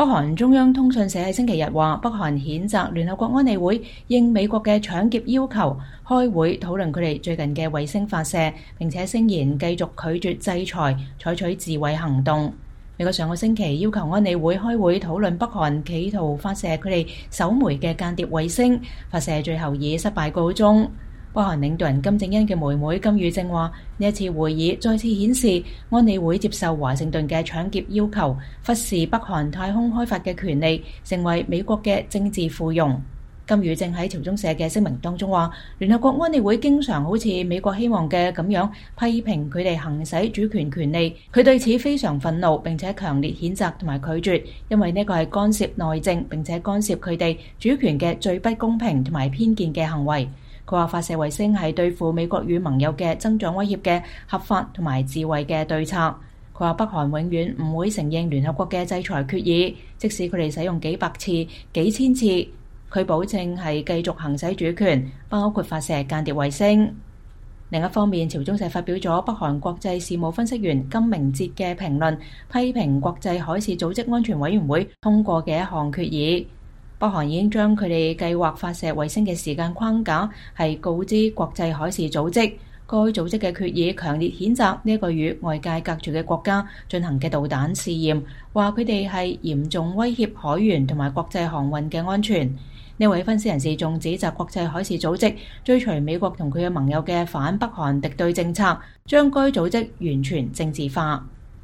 北韓中央通訊社喺星期日話，北韓譴責聯合國安理會應美國嘅搶劫要求，開會討論佢哋最近嘅衛星發射，並且聲言繼續拒絕制裁，採取自衛行動。美國上個星期要求安理會開會討論北韓企圖發射佢哋首枚嘅間諜衛星，發射最後以失敗告終。北韓領導人金正恩嘅妹妹金與正話，呢一次會議再次顯示安理會接受華盛頓嘅搶劫要求，忽視北韓太空開發嘅權利，成為美國嘅政治附庸。金與正喺朝中社嘅聲明當中話，聯合國安理會經常好似美國希望嘅咁樣批評佢哋行使主權權利，佢對此非常憤怒，並且強烈譴責同埋拒絕，因為呢個係干涉內政並且干涉佢哋主權嘅最不公平同埋偏見嘅行為。佢話發射衛星係對付美國與盟友嘅增長威脅嘅合法同埋智慧嘅對策。佢話北韓永遠唔會承認聯合國嘅制裁決議，即使佢哋使用幾百次、幾千次，佢保證係繼續行使主權，包括發射間諜衛星。另一方面，朝中社發表咗北韓國際事務分析員金明哲嘅評論，批評國際海事組織安全委員會通過嘅一項決議。北韓已經將佢哋計劃發射衛星嘅時間框架係告知國際海事組織。該組織嘅決議強烈譴責呢一個與外界隔絕嘅國家進行嘅導彈試驗，話佢哋係嚴重威脅海員同埋國際航運嘅安全。呢位分析人士仲指責國際海事組織追隨美國同佢嘅盟友嘅反北韓敵對政策，將該組織完全政治化。